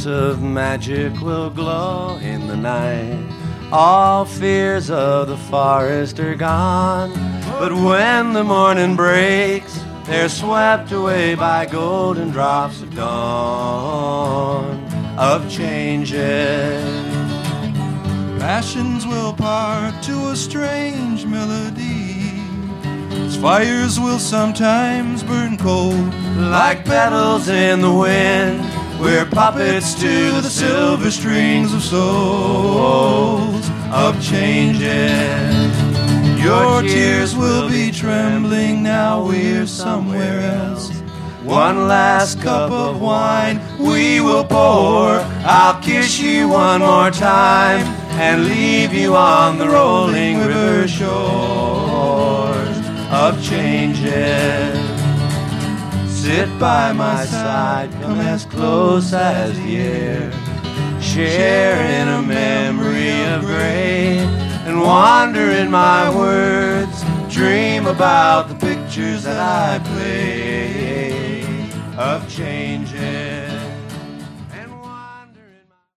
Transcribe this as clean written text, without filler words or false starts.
of magic will glow in the night. All fears of the forest are gone, but when the morning breaks, they're swept away by golden drops of dawn, of changes. Passions will part to a strange melody. Fires will sometimes burn cold, like petals in the wind. We're puppets to the silver strings of souls, of changes. Your tears will be trembling, now we're somewhere else. One last cup of wine we will pour. I'll kiss you one more time and leave you on the rolling river shores of changes. Sit by my side, come as close as the air, share in a memory of gray, and wander in my words, dream about the pictures that I play of changes.